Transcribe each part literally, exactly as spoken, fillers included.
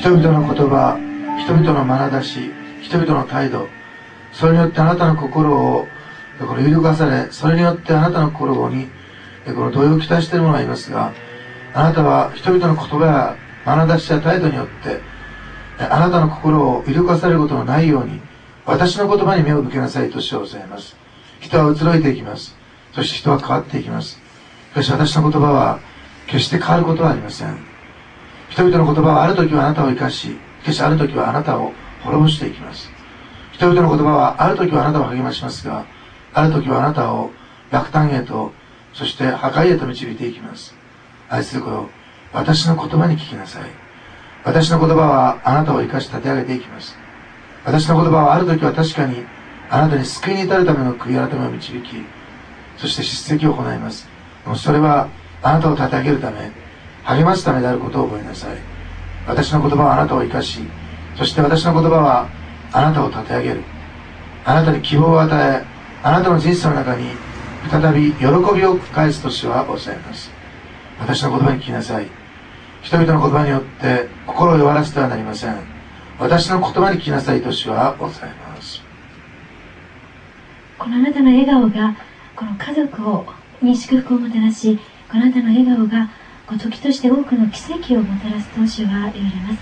人々の言葉、人々の眼差し、人々の態度、それによってあなたの心をこの揺るがされ、それによってあなたの心にこの動揺をきたしている者がいますが、あなたは人々の言葉や眼差しや態度によってあなたの心を揺るがされることのないように、私の言葉に目を向けなさいと主は教えます。人は移ろいていきます。そして人は変わっていきます。しかし私の言葉は決して変わることはありません。人々の言葉はある時はあなたを生かし、しかしある時はあなたを滅ぼしていきます。人々の言葉はある時はあなたを励ましますが、ある時はあなたを落胆へと、そして破壊へと導いていきます。愛する子よ、私の言葉に聞きなさい。私の言葉はあなたを生かし立て上げていきます。私の言葉はある時は確かにあなたに救いに至るための悔い改めを導き、そして叱責を行います。それはあなたを立て上げるため、励ますためであることを覚えなさい。私の言葉はあなたを生かし、そして私の言葉はあなたを立て上げる。あなたに希望を与え、あなたの人生の中に再び喜びを返すと主はおっしゃいます。私の言葉に聞きなさい。人々の言葉によって心を弱らせてはなりません。私の言葉に聞きなさいと主はおっしゃいます。 このあなたの笑顔がこの家族をに祝福をもたらし、このあなたの笑顔がこう時として多くの奇跡をもたらすと主は言われます。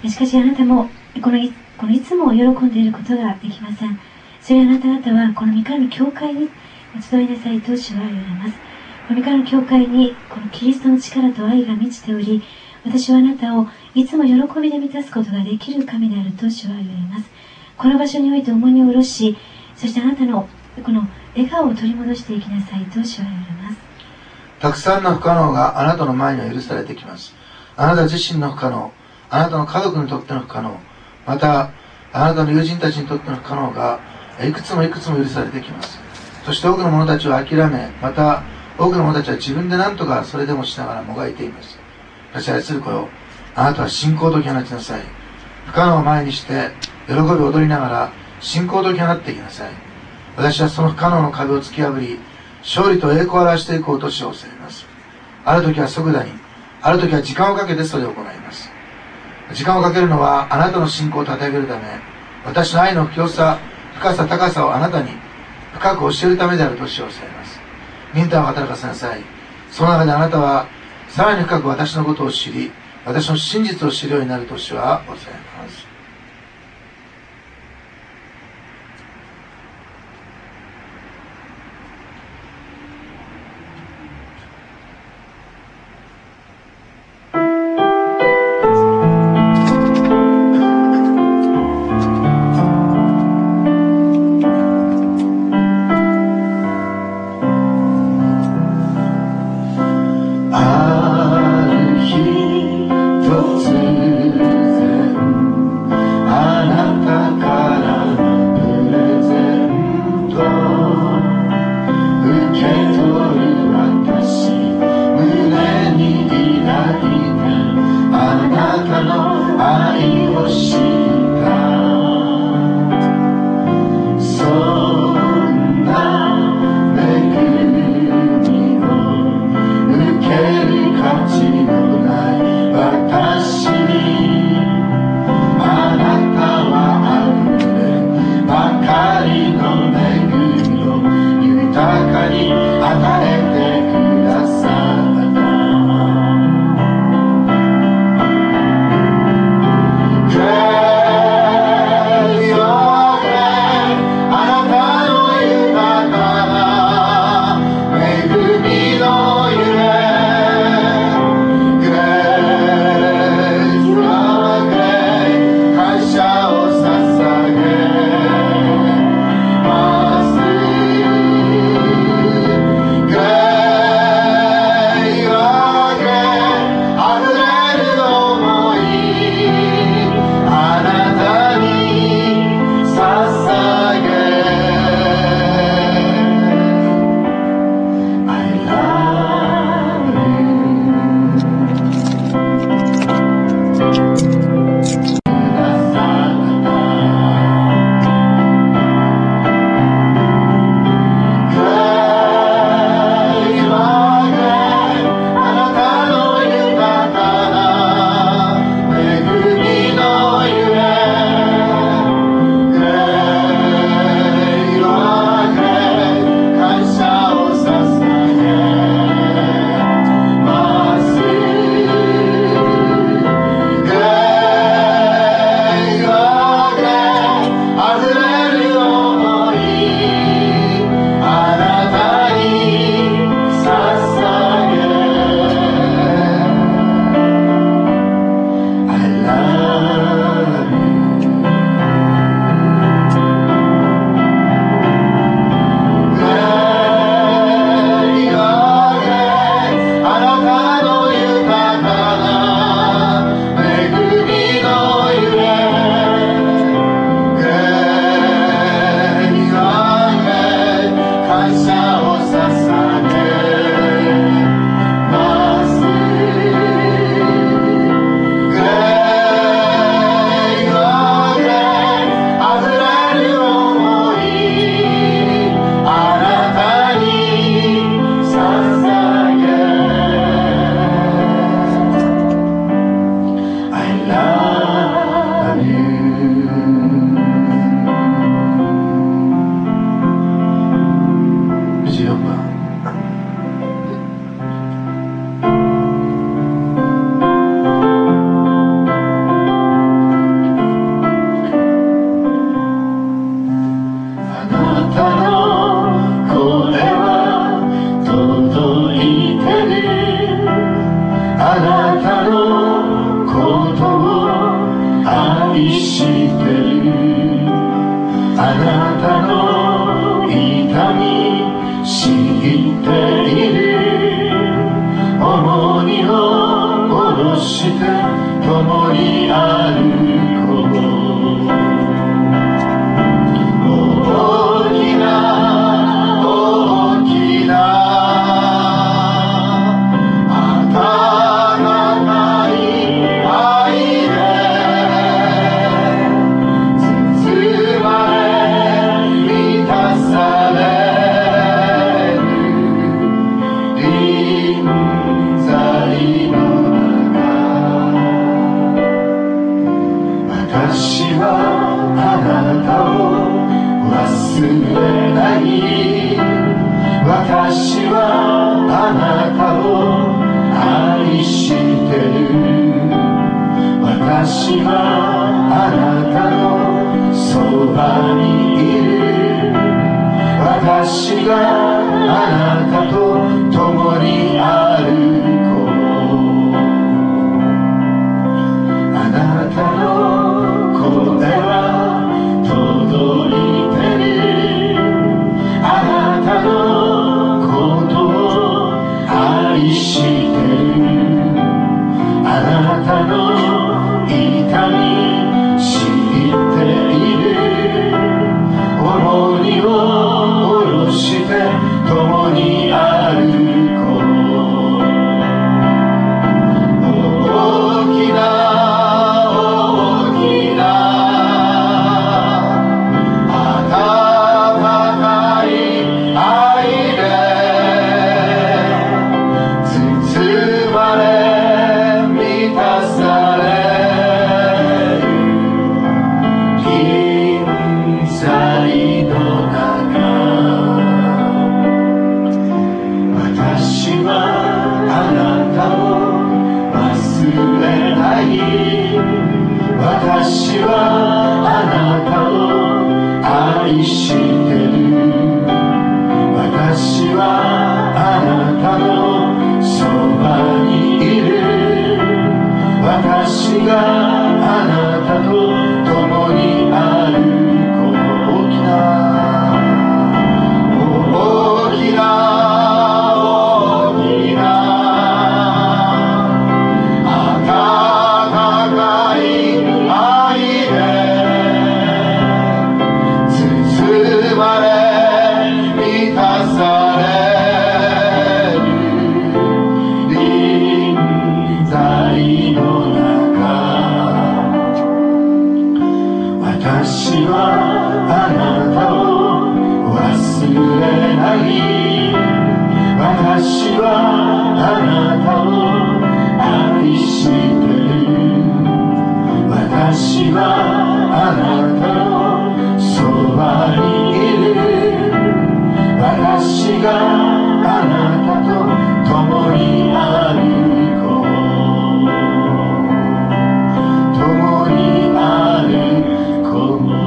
しかしあなたもこのいこのいつも喜んでいることができません。それはあなた方はこの御からの教会に集いなさいと主は言われます。この御からの教会にこのキリストの力と愛が満ちており、私はあなたをいつも喜びで満たすことができる神であると主は言われます。この場所において重荷を下ろし、そしてあなたのこの笑顔を取り戻していきなさいと主は言われます。 たくさんの不可能があなたの前には許されてきます。あなた自身の不可能、あなたの家族にとっての不可能、またあなたの友人たちにとっての不可能がいくつもいくつも許されてきます。そして多くの者たちは諦め、また多くの者たちは自分で何とかそれでもしながらもがいています。しかし愛する子よ、あなたは信仰とき放ちなさい。不可能を前にして喜び踊りながら信仰とき放っていきなさい。私はその不可能の壁を突き破り、勝利と栄光を表していこうとしを教えます。ある時は即座に、ある時は時間をかけてそれを行います。時間をかけるのはあなたの信仰を立て上げるため、私の愛の広さ、深さ、高さをあなたに深く教えるためであるとしを教えます。忍耐を働かせなさい。その中であなたはさらに深く私のことを知り、私の真実を知るようになるとしは教えます。 ある日突然在の中、私はあなたを忘れない。私はあなたを愛してる。私はあなたのそばにいる。私があなたと共に歩こう。あなたの声は届いてる。あなたのことを愛してる。あなたの痛み知っている。重荷を下ろして共に歩こう。大きな大きな温かい愛で包まれ満たされる臨在の中、私はあなたを忘れない。私はあなたを愛してる。私はあなたのそばにいる。私があなたと共に歩こう。大きな大きな大きな温かい愛で包まれ満たされる臨在の中、私はあなたを忘れない。私はあなたを愛してる。私はあなたのそばにいる。私があなたと共に歩こう。共に歩こう。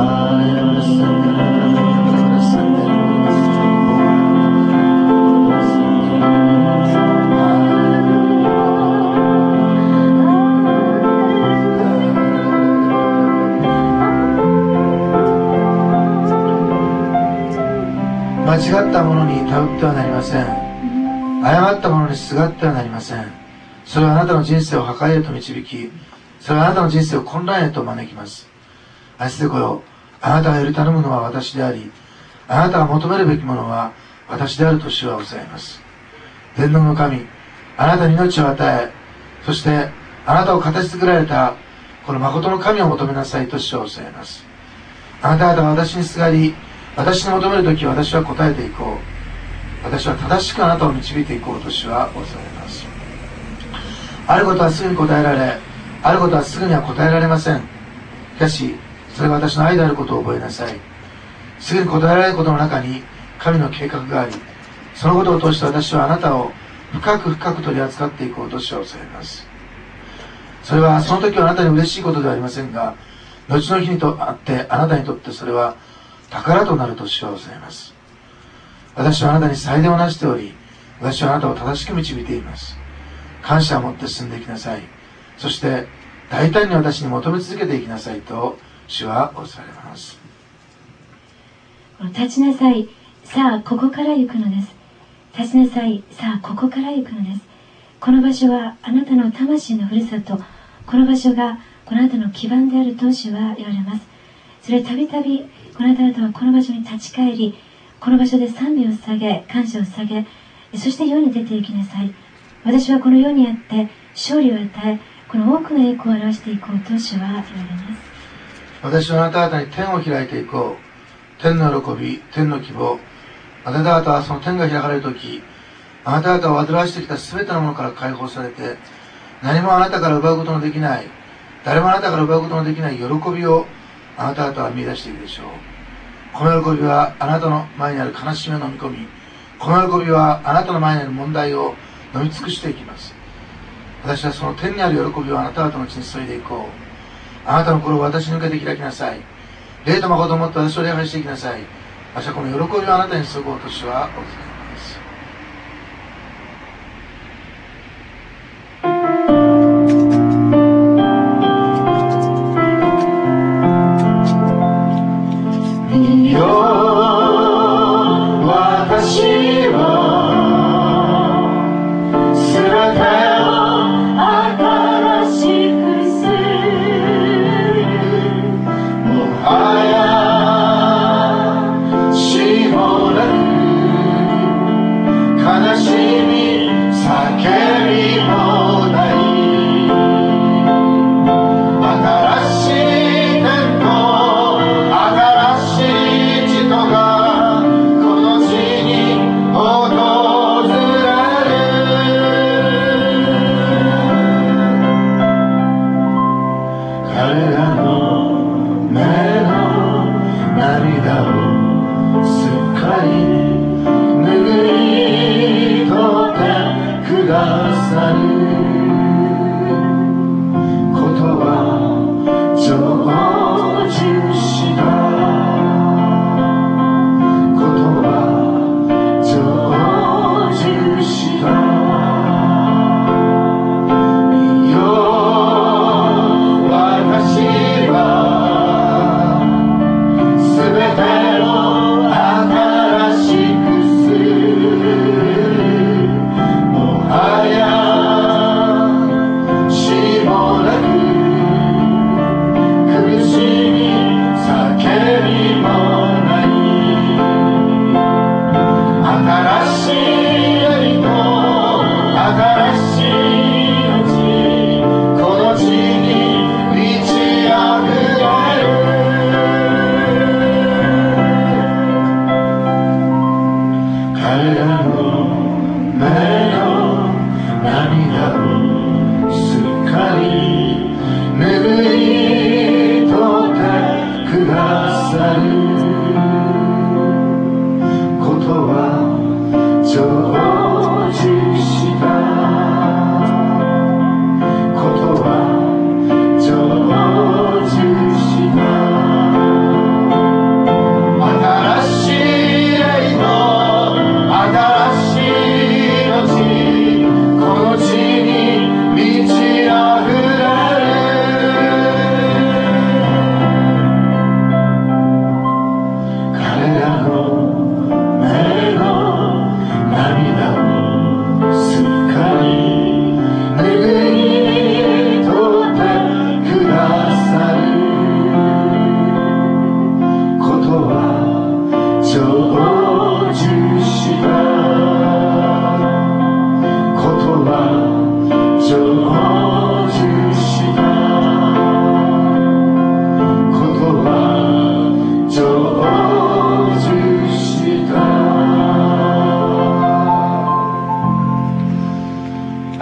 間違ったものに頼ってはなりません。誤ったものにすがってはなりません。それはあなたの人生を破壊へと導き、それはあなたの人生を混乱へと招きます。愛する子よ、あなたがより頼むのは私であり、あなたが求めるべきものは私であると主はおっしゃいます。天皇の神、あなたに命を与え、そしてあなたを形作られたこの誠の神を求めなさいと主はおっしゃいます。あなた方は私にすがり、私に求めるとき私は答えていこう。私は正しくあなたを導いていこうと主はおっしゃいます。あることはすぐに答えられ、あることはすぐには答えられません。しかしそれが私の愛であることを覚えなさい。すぐに答えられることの中に神の計画があり、そのことを通して私はあなたを深く深く取り扱っていこうと主はおっしゃいます。それはその時はあなたに嬉しいことではありませんが、後の日にとあってあなたにとってそれは宝となると主はおっしゃいます。私はあなたに祭殿をなしており、私はあなたを正しく導いています。感謝を持って進んでいきなさい。そして大胆に私に求め続けていきなさいと主はおっしゃられます。 立ちなさい、さあここから行くのです。立ちなさい、さあここから行くのです。この場所はあなたの魂のふるさと、この場所がこのあなたの基盤であると主は言われます。それたびたびこのあなたはこの場所に立ち返り、この場所で賛美を捧げ、感謝を捧げ、そして世に出ていきなさい。私はこの世にあって勝利を与え、この多くの栄光を表していこうと主は言われます。 私はあなた方に天を開いていこう。天の喜び、天の希望。あなた方はその天が開かれるとき、 あなた方を煩わしてきたすべてのものから解放されて、何もあなたから奪うことのできない、誰もあなたから奪うことのできない喜びをあなた方は見出しているでしょう。この喜びはあなたの前にある悲しみを飲み込み、この喜びはあなたの前にある問題を飲み尽くしていきます。私はその天にある喜びをあなた方のうちに注いでいこう。あなたの心を私に向けて開きなさい。霊と誠をもって私を礼拝していきなさい。私はこの喜びをあなたに注ごうと主はお告げます。いいよ私はすべてを新しくする。もはや死もなく悲しみ叫びもない。新しい天と新しい地とがこの地に訪れる。彼らの目の涙をすっかり拭い取ってくださることは成就したことは成就した。いいよ私はすべてを新しくする。もはや死もなく苦しみ叫びもない。新しい愛と新しい命、この地に満ち溢れる。彼らの目の涙をすっかり拭い取ってくださることは成就したことは成就した。新しい愛と新しい命、この地に満ち溢れる。彼らの目の涙をすっかり拭い取ってくださることは成就したことは成就したことは成就した。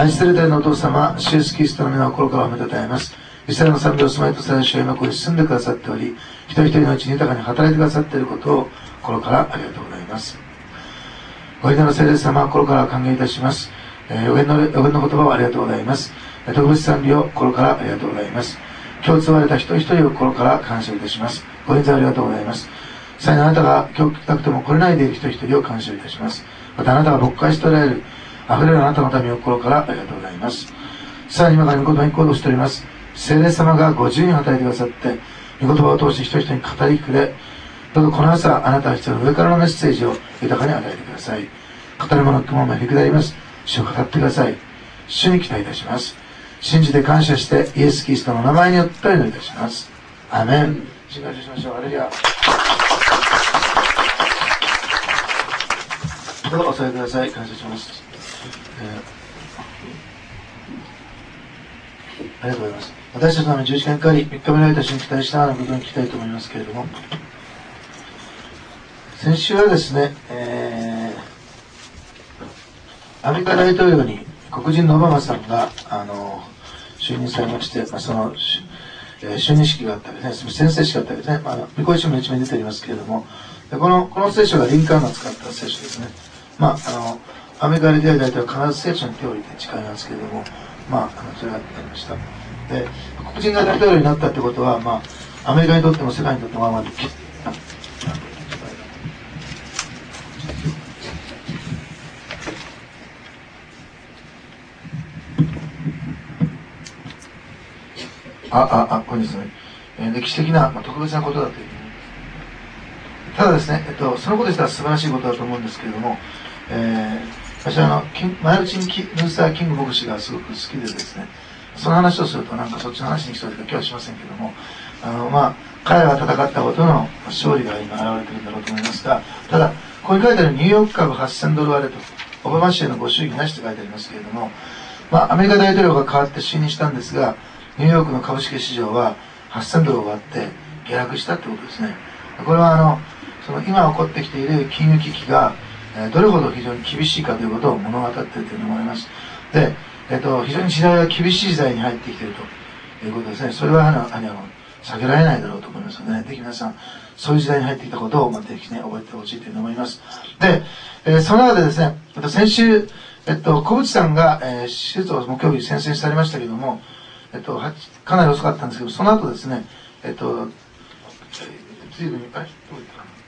愛する天のお父様、主イエスキリストの皆を心から褒めたたえます。イスラエルの賛美を住まいとされる主は今ここに住んでくださっており、一人一人のうちに豊かに働いてくださっていることを心からありがとうございます。ご偉大な聖霊様、心から歓迎いたします。えー、予言の予言の言葉をありがとうございます。特別賛美を心からありがとうございます。今日使われた一人一人を心から感謝いたします。ご臨在ありがとうございます。さらにあなたが今日来たくても来れないでいる一人一人を感謝いたします。またあなたが牧会しておられる溢れるあなたの民を心からありがとうございます。さらに今から御言葉に行動しております。聖霊様がご自由に働いてくださって、御言葉を通して一人一人に語りくれ、どうぞこの朝あなたが必要な上からのメッセージを豊かに与えてください。語るもの雲もへりくだります。主を語ってください。主に期待いたします。信じて感謝してイエス・キリストの名前によってお祈りいたします。アーメン。信感謝しましょう。ハレルヤ。どうぞお座りください。感謝します。えーありがとうございます。私たちのために十字架にかかり、みっかめの間主に期待しながらことに聞きたいと思いますけれども、先週はですね、えアメリカ大統領に黒人のオバマさんがあの就任されまして、まあ、その、えー、就任式があったわけですね、宣誓式があったわけですね。まあ、御子一も一面に出ておりますけれども、でこのこの聖書がリンカーンが使った聖書ですね。まあ、あのアメリカ歴代大統領は必ず聖書に手を入れて誓いますけれども、まあ、あのそれがありました。で、黒人が大統領になったってことは、まあ、アメリカにとっても世界にとってもまあまああ、あ、あ、これですね、えー、歴史的な、まあ、特別なことだという。ただですね、えっと、そのことしたら素晴らしいことだと思うんですけれども、えー、私はあの、マルチン・ルーサー・キング牧師がすごく好きでですね、その話をするとなんかそっちの話に来そうですが、今日はしませんけれども、あの、まあ、彼らが戦ったことの勝利が今現れているんだろうと思いますが、ただ、ここに書いてあるニューヨーク株はっせんドル割れと、オバマ氏へのご祝儀なしと書いてありますけれども、まあ、アメリカ大統領が変わって就任したんですが、ニューヨークの株式市場ははっせんドルを割って下落したということですね。これはあの、その今起こってきている金融危機が、えー、どれほど非常に厳しいかということを物語っているというふうに思います。で、えっと、非常に時代が厳しい時代に入ってきているということですね。それはあの、あの、避けられないだろうと思いますので、ね、ぜひ皆さん、そういう時代に入ってきたことを、まあ、ぜひね、覚えてほしいというふうに思います。で、えー、その中でですね、えっと、先週、えっと、小渕さんが、えー、手術を木曜日宣誓されましたけども、えっと、かなり遅かったんですけど、その後ですね、えっと、ずいぶん、あれどういったかな。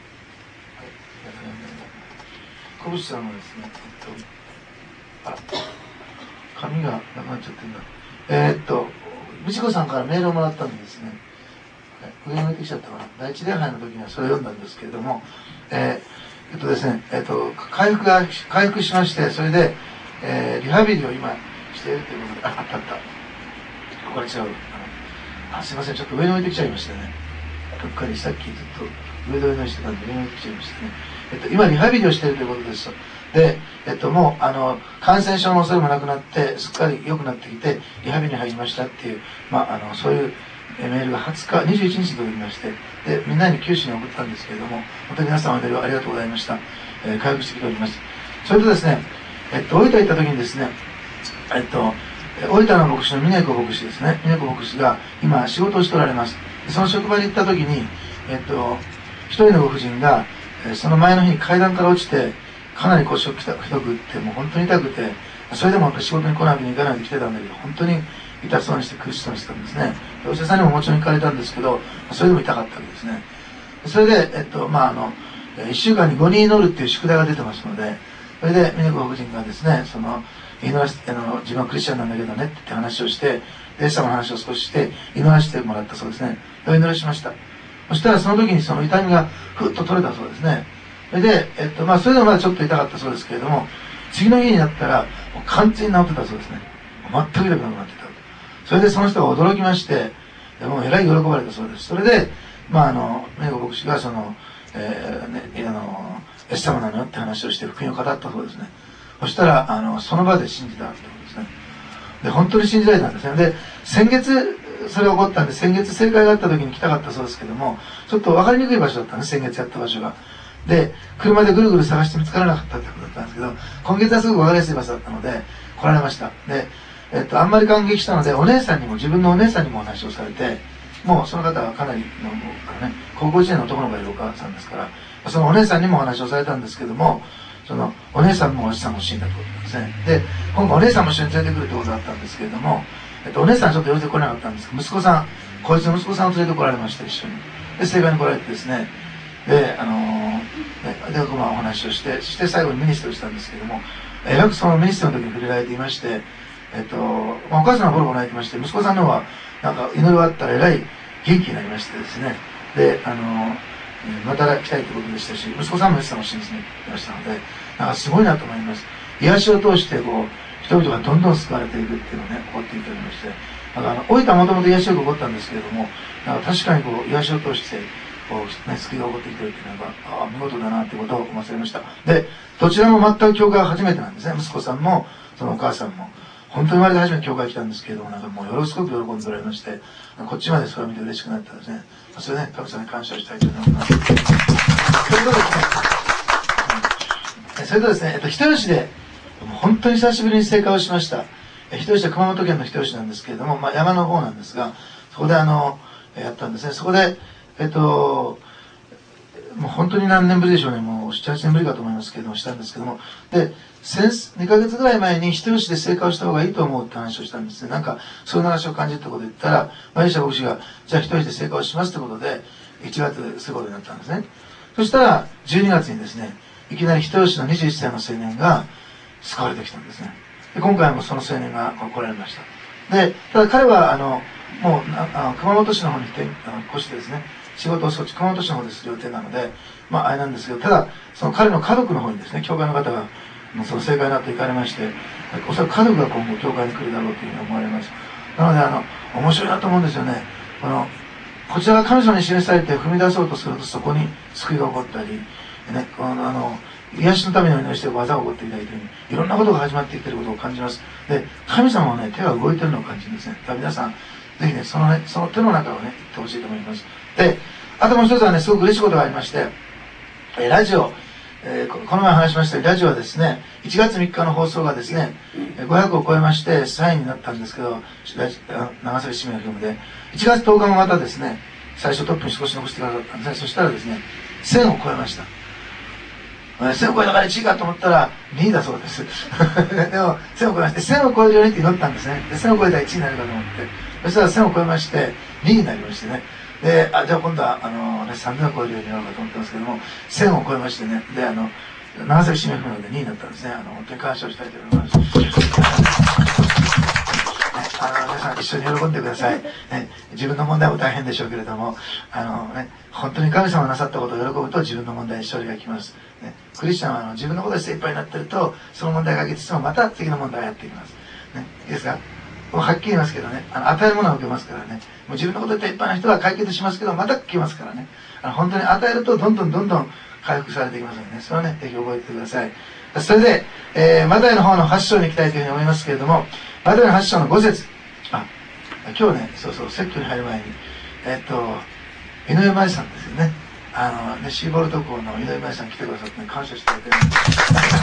小渕さんはですね、えっと、あ、紙がなくなっちゃってるんだ。えー、っと、美智子さんからメールをもらったんですね。上に置いてきちゃったかな。第一礼拝の時にはそれを読んだんですけれども、えー、えっとですね、えっと、回復が、回復しまして、それで、えー、リハビリを今しているということで、あ、あったあった。ここに違う。あの、あ、すいません、ちょっと上に置いてきちゃいましたね。どっかにさっきずっと上取りのしてたんで上に置いてきちゃいましたね。えっと、今リハビリをしているということです。で、えっと、もう、あの、感染症の恐れもなくなって、すっかり良くなってきて、リハビリに入りましたっていう、まあ、あの、そういうメールがはつか、にじゅういちにちに届きまして、で、みんなに九州に送ったんですけれども、本当に皆様おメールありがとうございました。えー、回復してきております。それとですね、えっと、大分行った時にですね、えっと、大分の牧師の峰子牧師ですね、峰子牧師が今仕事をしておられます。その職場に行った時に、えっと、一人のご婦人が、その前の日に階段から落ちて、かなり腰をひどくって、もう本当に痛くて、それでも仕事に来なきゃいけないで来てたんだけど、本当に痛そうにして苦しそうにしてたんですね。お医者さんにももちろん行かれたんですけど、それでも痛かったわけですね。それで、えっと、まあ、あの、いっしゅうかんにごにん祈るっていう宿題が出てますので、それで、峰子夫人がですね、その、祈らせて、あの、自分はクリスチャンなんだけどねって話をして、イエス様の話を少しして、祈らせてもらったそうですね。お祈りしました。そしたらその時にその痛みがふっと取れたそうですね。それで、えっと、まあ、それでもまだちょっと痛かったそうですけれども、次の日になったら、もう完全に治ってたそうですね。全く痛くなくなってた。それでその人が驚きまして、もうえらい喜ばれたそうです。それで、まあ、あの、名護牧師がその、えー、ね、あの、イエス様なのよって話をして福音を語ったそうですね。そしたら、あの、その場で信じたってことですね。で、本当に信じられたんですね。で、先月、それが起こったんで、先月正解があった時に来たかったそうですけども、ちょっと分かりにくい場所だったんです、先月やった場所が。で、車でぐるぐる探して見つからなかったってことだったんですけど、今月はすぐ分かりやすい場所だったので、来られました。で、えっと、あんまり感激したので、お姉さんにも、自分のお姉さんにもお話をされて、もうその方はかなりの、あのね、高校いちねんの男の子がいるお母さんですから、そのお姉さんにもお話をされたんですけども、そのお姉さんもおじさんも死んだということなんですね。で、今後お姉さんも一緒に連れてくるということだったんですけれども、えっと、お姉さんはちょっと寄せてこれなかったんですけど、息子さん、こいつの息子さんを連れてこられました、一緒に。で、聖会に来られてですね、で、あのー、ね、で、まあお話をして、そして最後にミニストをしたんですけども、えらくそのミニストの時に触れられていまして、えっと、まあ、お母さんはボロボロ泣いてまして、息子さんの方は、なんか祈り終わったらえらい元気になりましてですね、で、あのー、また来たいということでしたし、息子さんもイエス様を信じていましたので、なんかすごいなと思います。癒しを通して、こう、人々がどんどん救われていくっていうのをね、起こっていておりまして、なんかあの、大分はもともと癒しよく起こったんですけれども、なんか確かにこう、癒しを通して、こう、ね、救いが起こってきてるっていうのが、ああ、見事だなってことを思わされました。で、どちらも全く教会は初めてなんですね。息子さんも、そのお母さんも。本当に生まれて初めて教会に来たんですけれども、なんかもう、すごく喜んでおられまして、こっちまでそれを見て嬉しくなったんですね。それね、神様に感謝したいと思います。それとですね、それとですね、えっと、人吉で、 本当に久しぶりに聖火をしました。人吉は熊本県の人吉なんですけれども、まあ、山の方なんですが、そこであのやったんですね。そこでえっともう本当に何年ぶりでしょうね、もうなな、はちねんぶりかと思いますけれども、したんですけども、でにかげつぐらい前に人吉で聖火をした方がいいと思うって話をしたんですね。なんかそういう話を感じたことを言ったら、マリシャ牧師がじゃあ人吉で聖火をしますってことでいちがつですることになったんですね。そしたらじゅうにがつにですね、いきなり人吉のにじゅういっさいの青年が救われてきたんですね。で今回もその青年が来られました。でただ彼はあのもうあの熊本市の方に来てあの越してですね、仕事をそっち熊本市の方でする予定なので、まああれなんですけど、ただその彼の家族の方にですね、教会の方がその正解になって行かれまして、おそらく家族が今後教会に来るだろうというふうに思われます。なのであの面白いなと思うんですよね。このこちらが神様に示されて踏み出そうとすると、そこに救いが起こったり、ね、このあの癒しのためにお祈りして技が起こっていたりという、いろんなことが始まっていっていることを感じます。で神様はね、手が動いているのを感じるんですね。だから皆さんぜひね、そのね、その手の中をね、言ってほしいと思います。で、あともう一つはね、すごく嬉しいことがありまして、えラジオ、えー、この前話しましたように、ラジオはですね、いちがつみっかの放送がですね、ごひゃくを超えまして、さんいになったんですけど、長崎市民のフィルムで、いちがつとおかもまたですね、最初トップに少し残してくださったんですね。そしたらですね、せんを超えました。せんを超えたからいちいかと思ったらにいだそうです。でも、せんを超えまして、せんを超えるようにって祈ったんですね。で、せんを超えたらいちいになるかと思って、そしたらせんを超えまして、にいになりましてね。で、あ、じゃあ今度は、あの、ね、さんぜんを超えるようになるかと思ってますけども、せんを超えましてね。で、あの、長崎市民フィルムでにいになったんですね。あの、本当に感謝をしたいと思います。あの皆さん一緒に喜んでください、ね、自分の問題も大変でしょうけれども、あの、ね、本当に神様がなさったことを喜ぶと自分の問題に勝利が来ます、ね、クリスチャンはあの自分のことで精一杯になっていると、その問題が解決してもまた次の問題がやってきます、ね、いいですか。もうはっきり言いますけどね、あの与えるものは受けますからね。もう自分のことでいっぱいな人は解決しますけど、また来ますからね。あの本当に与えるとどんどんどんどん回復されていきますのでね、それはね、ぜひ覚えてください。それで、えー、マタイの方のはち章に行きたいというふうに思いますけれども、マタイのはち章のご節、あ、今日ね、そうそう、説教に入る前に、えっと、井上舞さんですよね。あの、ね、シーボルト校の井上舞さん来てくださって、ね、感謝していただいてるんです。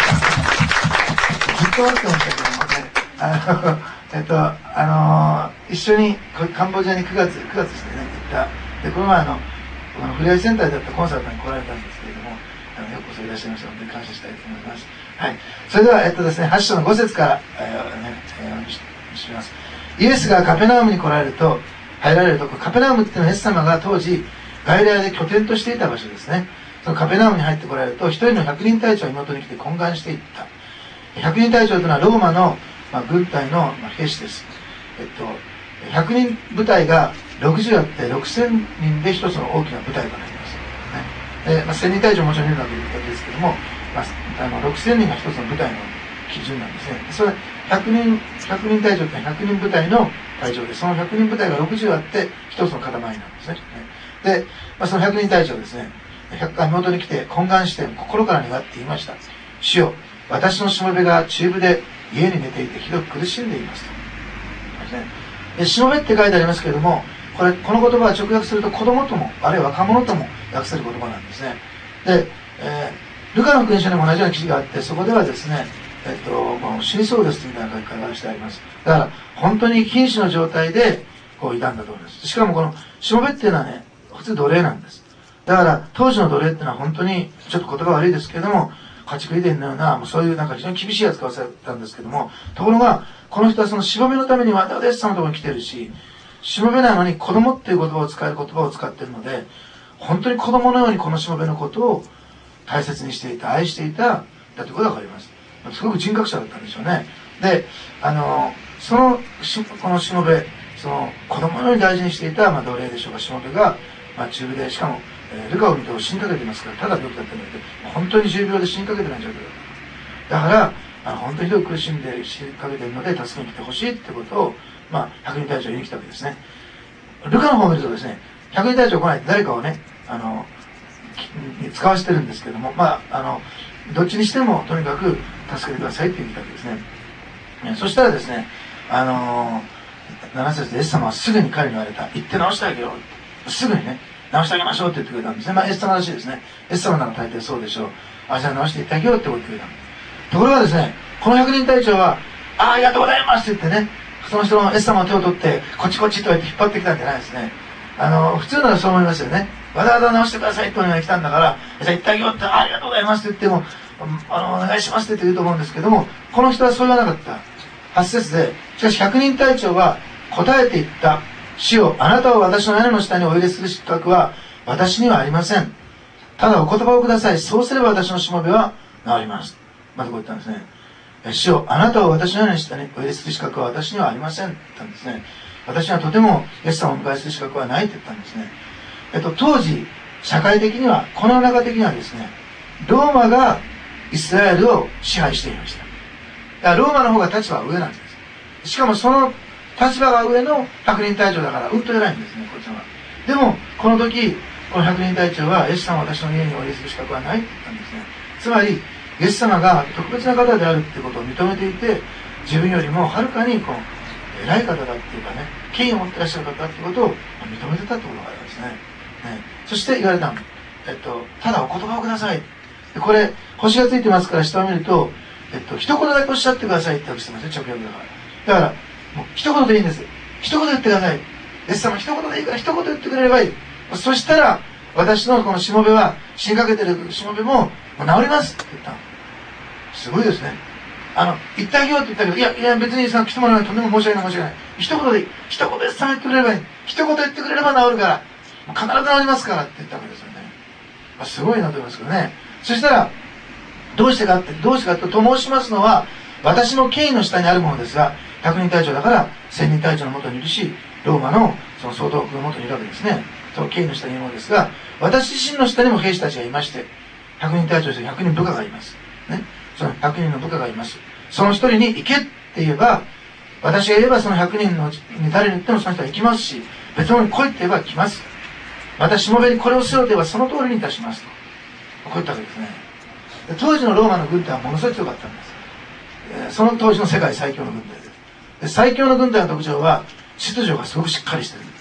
ずっと待ってましたけどもね、あの、えっと、あの、一緒にカンボジアにくがつ、くがつしてね、行った。で、この前あの、このふれあいセンターであったコンサートに来られたんですけれども、あのよくお越しいらっしゃいましたので、感謝したいと思います。はい。それでは、えっとですね、はち章のご節から、えー、ね、えー、します。イエスがカペナウムに来られると、入られると、カペナウムっていうのはイエス様が当時、ガリラヤで拠点としていた場所ですね。そのカペナウムに入って来られると、一人の百人隊長が妹に来て懇願していった。百人隊長というのはローマの、まあ、軍隊の、まあ、兵士です。えっと、百人部隊がろくじゅうあって、ろくせんにんで一つの大きな部隊となります。ね、で、まあ、せんにん隊長もちろんいるわけですけども、まあ、あのろくせんにんが一つの部隊の基準なんですね。それひゃくにん、百人隊長ってひゃくにん部隊の隊長で、そのひゃくにん部隊がろくじゅうあって一つの塊なんですね。で、まあ、そのひゃくにん隊長ですね、妹に来て懇願して心から願って言いました。主よ、私のしもべが中部で家に寝ていてひどく苦しんでいますと。で、しもべって書いてありますけれども、これこの言葉は直訳すると子供ともあるいは若者とも訳せる言葉なんですね。で、えー、ルカの福音書にも同じような記事があって、そこではですね、えっと、もう死にそうですみたいな書き方をしてあります。だから本当に瀕死の状態でこういたんだと思います。しかもこのしもべっていうのはね、普通奴隷なんです。だから当時の奴隷っていうのは本当にちょっと言葉悪いですけれども、家畜遺伝のような、もうそういうなんか非常に厳しい扱いをされたんですけども、ところがこの人はそのしもべのためにわざわざイエス様のところに来てるし、しもべなのに子供っていう言葉を使える言葉を使っているので、本当に子供のようにこのしもべのことを大切にしていた、愛していただということが分かります。すごく人格者だったんでしょうね。で、あのそのこのしもべ、その子供のように大事にしていた、まあ、奴隷でしょうか、しもべが、まあ、中部で、しかも、えー、ルカを見て死にかけていますから、ただ病気だったので、本当に重病で死にかけてない状況だった。だからあの本当にひどく苦しんで死にかけているので助けに来てほしいってことを、まあ、百人隊長は言いに来たわけですね。ルカの方を見るとですね、百人隊長来ないって誰かをね、あの使わせてるんですけども、まあ、あのどっちにしてもとにかく助けてくださいって言ったわけですね。そしたらですね、あのなな節でイエス様はすぐに彼に言われた。行って直してあげよう。すぐにね、直してあげましょうって言ってくれたんですね。まあ、イエス様らしいですね。イエス様なら大抵そうでしょう。あ、じゃあ直していってあげようってことを言ってくれた。ところがですね、 この百人隊長は、あありがとうございますって言ってね、その人のイエス様の手を取ってこっちこっちと言って引っ張ってきたんじゃないですね。あの普通ならそう思いますよね。わざわざ直してくださいってお願い来たんだから、じゃあ行ってあげようって、ありがとうございますって言っても、あのお願いしますって言うと思うんですけども、この人はそう言わなかった。はち節で、しかし百人隊長は答えて言った。主よ、あなたを私の屋根の下にお入れする資格は私にはありません。ただお言葉をください。そうすれば私のしもべは治ります。またこう言ったんですね。主よ、あなたを私の屋根の下にお入れする資格は私にはありませんって言ったんですね。私にはとてもイエス様をお迎えする資格はないって言ったんですね。えっと、当時、社会的には、この世の中的にはですね、ローマがイスラエルを支配していました。だからローマの方が立場は上なんです。しかもその立場が上の百人隊長だからうんと偉いんですね、こっちのは。でもこの時この百人隊長はイエス様を私の家にお入れする資格はないって言ったんですね。つまりイエス様が特別な方であるっていうことを認めていて、自分よりもはるかにこう偉い方だっていうかね、権威を持ってらっしゃる方だっていうことを認めてたってことがありますね。ね、そして言われたの、えっと、ただお言葉をください。これ星がついてますから下を見ると、えっと、一言だけおっしゃってくださいって訳してますね、直訳だから。だからもう一言でいいんです。一言言ってください。イエス様一言でいいから一言言ってくれればいい。そしたら私のこのしもべは、死にかけてるしもべも治りますって言ったの。すごいですね。あの言ってあげようって言ったけど、いやいや別にさ来てもらうのはとても申し訳ない申し訳ない。一言でいい。一言でさえ言ってくれればいい。一言言ってくれれば治るから、必ず治りますからって言ったわけですよね。まあ、すごいなと思いますけどね。そしたらどうしてかってどうしてかと申しますのは、私の権威の下にあるものですが、百人隊長だから千人隊長のもとにいるし、ローマのその総督のもとにいるわけですね。その権威の下にいるものですが、私自身の下にも兵士たちがいまして、百人隊長として百人部下がいます、ね、その百人の部下がいます。その一人に行けって言えば、私が言えばその百人のに誰に言ってもその人は行きますし、別のに来いって言えば来ます。私しもべにこれをせよと言えばその通りにいたしますと、こう言ったわけですね。当時のローマの軍隊はものすごい強かったんです。その当時の世界最強の軍隊です。で最強の軍隊の特徴は秩序がすごくしっかりしてるんです。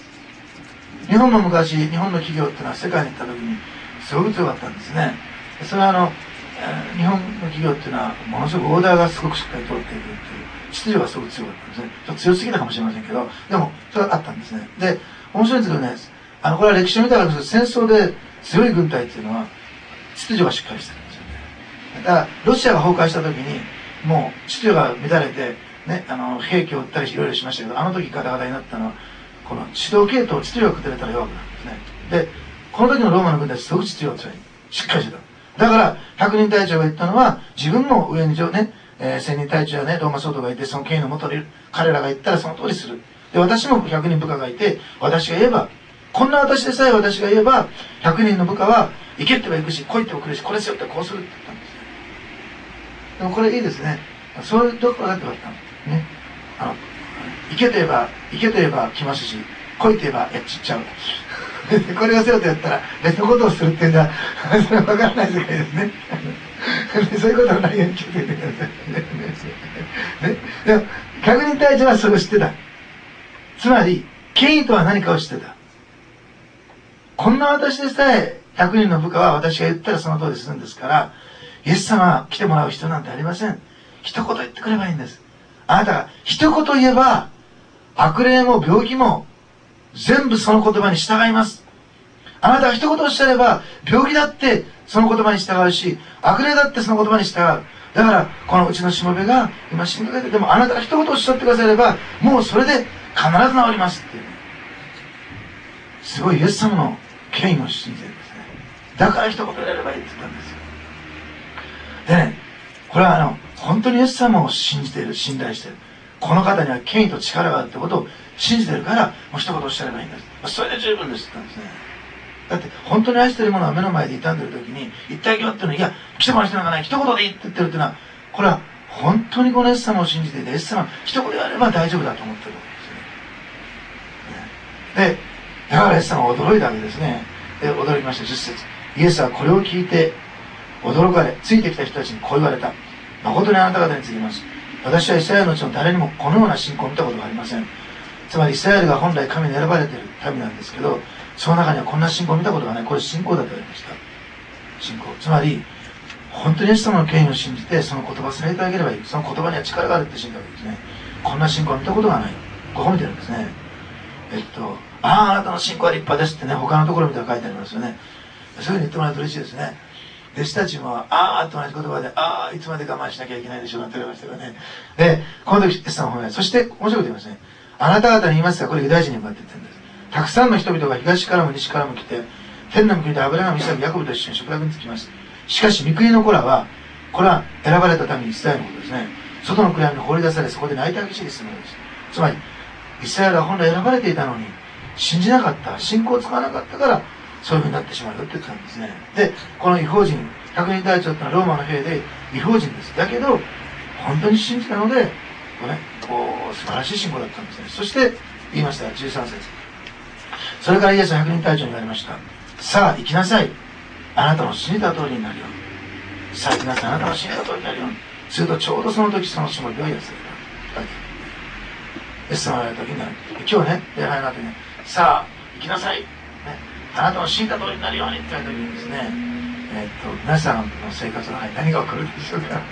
日本も昔、日本の企業っていうのは世界に行った時にすごく強かったんですね。それはあの日本の企業っていうのはものすごくオーダーがすごくしっかり通っているっていう秩序がすごく強かったんですね。ちょっと強すぎたかもしれませんけど、でもそれはあったんですね。で面白いんですけどね、あのこれは歴史を見たら戦争で強い軍隊っていうのは秩序がしっかりしてるんですよね。だからロシアが崩壊した時にもう秩序が乱れて、ね、あの兵器を撃ったりいろいろしましたけど、あの時ガタガタになったのはこの指導系統、秩序が崩れたら弱くなるんですね。でこの時のローマの軍隊はすごく秩序が強い、しっかりしてた。だから百人隊長が言ったのは、自分も上にね、えー、千人隊長やね、ローマ総督がいて、その権威のもとにいる彼らが言ったらその通りする。で私も百人部下がいて、私が言えば、こんな私でさえ私が言えば百人の部下は行けって言えば行くし、来いって送るし、これせよってこうするって言ったんです。でもこれいいですね。そういうところだって言われたのね。あの行けと言えば行けと言えば来ますし、来いと言えばやっちっちゃう。これがせよとやったら別のことをするっていうんだ、それは分からない世界ですね。そういうことはないように気をつけてください。ね、でも百人隊長はそれを知ってた。つまり権威とは何かを知ってた。こんな私でさえ百人の部下は私が言ったらその通りするんですから、イエス様は来てもらう必要なんてありません。一言言ってくればいいんです。あなたが一言言えば、悪霊も病気も全部その言葉に従います。あなたが一言おっしゃれば、病気だってその言葉に従うし、悪霊だってその言葉に従う。だからこのうちのしもべが今死んでくれて、でもあなたが一言おっしゃってくだされば、もうそれで必ず治りますっていう、すごいイエス様の権威を信じてるんですね。だから一言やればいいって言ったんですよ。でね、これはあの本当にイエス様を信じている、信頼している、この方には権威と力があるってことを信じているから、もう一言おっしゃればいいんです。それで十分ですって言ったんですね。だって本当に愛しているものは目の前で傷んでる時に言ってあげようっていうのに、いや来てもらう必要なんかない、一言でいいって言ってるっていうのは、これは本当にこのイエス様を信じていて、イエス様一言であれば大丈夫だと思ってるわけですよね。でだからイエス様は驚いたわけですね。で驚きました。じゅっ節、イエスはこれを聞いて驚かれ、ついてきた人たちにこう言われた。誠にあなた方に告げます。私はイスラエルのうちの誰にもこのような信仰を見たことがありません。つまりイスラエルが本来神に選ばれている民なんですけど、その中にはこんな信仰を見たことがない。これ信仰だと言われました。信仰、つまり本当にイエス様の権威を信じてその言葉を伝えてあげればいい。その言葉には力があるって信じたわけですね。こんな信仰は見たことがない。こう褒めてるんですね。えっとああ、あなたの信仰は立派ですってね、他のところ見たら書いてありますよね。そういうふうに言ってもらうと嬉しいですね。弟子たちもああと同じ言葉で、ああいつまで我慢しなきゃいけないでしょうなんて言われましたよね。でこの時イエス様を褒められ、そして面白いこと言いますね。あなた方に言いますが、これユダヤ人に向かって言ってるんです。たくさんの人々が東からも西からも来て、天の国でアブラハム、イサク、ヤコブと一緒に食卓に着きます。しかし御国の子らは、これは選ばれたためにイスラエルのことですね。外の暗闇に放り出され、そこで泣いて激しいですのです。つまりイスラエルは本来選ばれていたのに信じなかった、信仰を使わなかったからそういうふうになってしまうよって言ってたんですね。でこの異邦人百人隊長ってのはローマの兵で異邦人です。だけど本当に信じたのでこう、ね、こう素晴らしい信仰だったんですね。そして言いました。じゅうさん節、それからイエスは百人隊長に言われました。さあ行きなさい、あなたの信じた通りになるように。さあ行きなさい、あなたの信じた通りになるように。するとちょうどその時そのしもべは癒された。イエス様が言われた時になる。今日ね、礼拝の後にね、さあ行きなさい、ね、あなたの信じた通りになるようにって言われた時にですね、えー、っと皆さんの生活の中に何が起こるでしょうかね、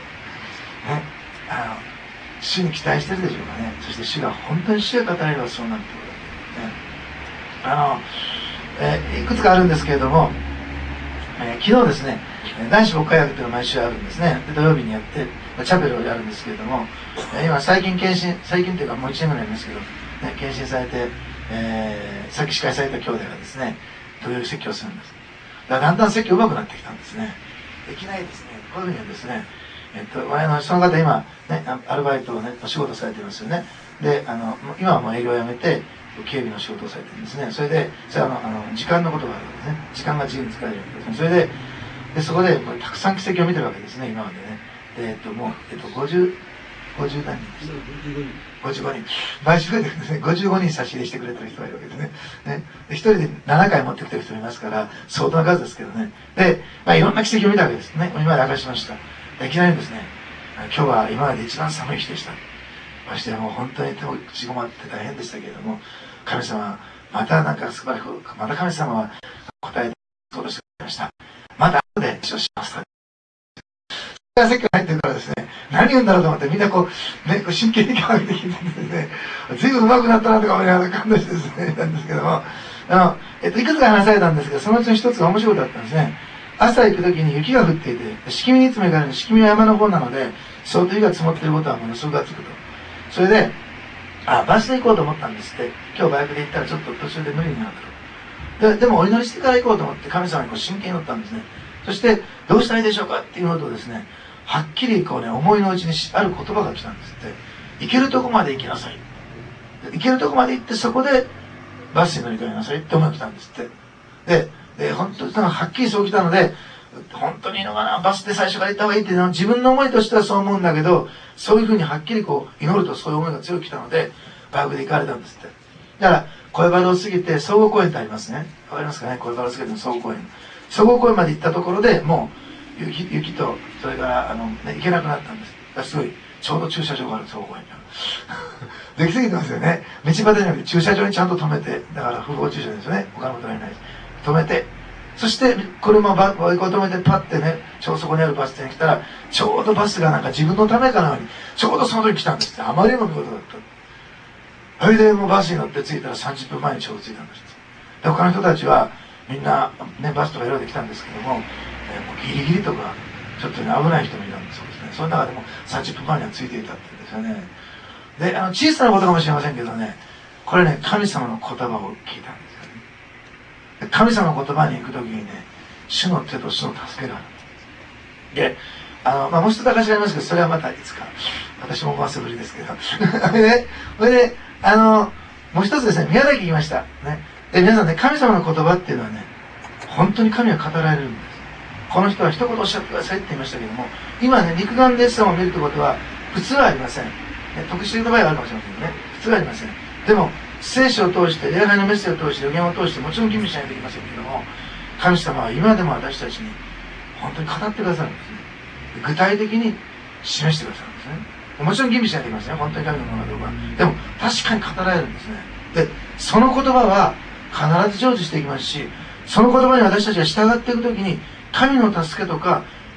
あの主に期待してるでしょうかね。そして主が本当に主が語られればそうなるということですね。あの、えー、いくつかあるんですけれども、えー、昨日ですね、男子牧会学というのが毎週あるんですね。で土曜日にやってチャペルをやるんですけれども、えー、今最近検診、最近というかもういちねんぐらいになりますけど、ね、検診されて、えー、さっき司会された兄弟がですね土曜日説教するんです。だからだんだん説教上手くなってきたんですね。できないですね。こういうふうにですね、えっと、あのその方今、ね、アルバイトをね、お仕事されていますよね。で、あの、今はもう営業をやめて、警備の仕事をされてるんですね。それで、それはあの、あの時間のことがあるわけですね。時間が自由に使えるわけですね。それで、でそこでたくさん奇跡を見てるわけですね、今までね。で、えっと、もう、えっと、ごじゅう、ごじゅう何人ですか？ごじゅうごにん。毎週でですね、ごじゅうごにん差し入れしてくれてる人がいるわけですね。ね。で、一人でななかい持ってきてる人いますから、相当な数ですけどね。で、まあ、いろんな奇跡を見たわけですね。今まで明かしました。いきなりですね、今日は今まで一番寒い日でした。ましてもう本当に手もちごまって大変でしたけれども、神様、またなんか素晴らしく、また神様は答えてそうとしてくれました。また後で一緒しますと。説教入ってるからですね、何言うんだろうと思ってみんなこう、ね、こう真剣に考えて聞いてですね、随分上手くなったなとか思いながら感動してですね、なんですけども、あの、えっと、いくつか話されたんですけど、そのうちの一つが面白かったんですね。朝行く時に雪が降っていて、敷見にいつも行かれる敷見は山の方なので、相当雪が積もっていることはものすごくがつくと。それで、あ、バスで行こうと思ったんですって。今日バイクで行ったらちょっと途中で無理になると。で、でもお祈りしてから行こうと思って神様にこう真剣に祈ったんですね。そして、どうしたらいいでしょうかっていうのとですね、はっきりこうね、思いのうちにある言葉が来たんですって。行けるとこまで行きなさい。行けるとこまで行ってそこでバスに乗り換えなさいって思いが来たんですって。で、で本当にはっきりそう来たので、本当にいいのかな、バスで最初から行った方がいいっていうのは自分の思いとしてはそう思うんだけど、そういうふうにはっきりこう祈るとそういう思いが強く来たのでバイクで行かれたんですって。だから小江原を過ぎて総合公園ってありますね。わかりますかね。小江原を過ぎての総合公園、総合公園まで行ったところでもう 雪, 雪とそれからあの、ね、行けなくなったんです。だすごいちょうど駐車場がある総合公園できすぎてますよね。道端じゃなくて駐車場にちゃんと止めて、だから不法駐車ですよね。他のことはないです。止めて、そして車をバイクを止めてパッてね、ちょうどそこにあるバス停に来たら、ちょうどバスがなんか自分のためかのようにちょうどその時来たんですって。あまりにも見事だった。それでもうバスに乗って着いたらさんじゅっぷんまえにちょうど着いたんです。で他の人たちはみんな、ね、バスとか選んできたんですけども、えー、もうギリギリとかちょっと、ね、危ない人もいたんですそうですね。その中でもさんじゅっぷんまえには着いていたって言うんですよね。で、あの小さなことかもしれませんけどね、これね、神様の言葉を聞いたんですよね。神様の言葉に行くときにね、主の手と主の助けがある。で、あの、まあ、もう一つ証がありますけど、それはまたいつか。私もお忘れぶりですけど。でね、それで、あの、もう一つですね、宮崎行きました。ね。で、皆さんね、神様の言葉っていうのはね、本当に神は語られるんです。この人は一言おっしゃってくださいって言いましたけども、今ね、肉眼でイエス様を見るということは、普通はありません。ね、特殊な場合はあるかもしれませんけどね。普通はありません。でも、聖書を通して、礼拝のメッセージを通して、予言を通して、もちろん吟味しないといけませんけども、神様は今でも私たちに本当に語ってくださるんですね。具体的に示してくださるんですね。もちろん吟味しないといけませんね。本当に神のものかどうか。でも、確かに語られるんですね。で、その言葉は必ず成就していきますし、その言葉に私たちが従っていくときに、神の助けとか、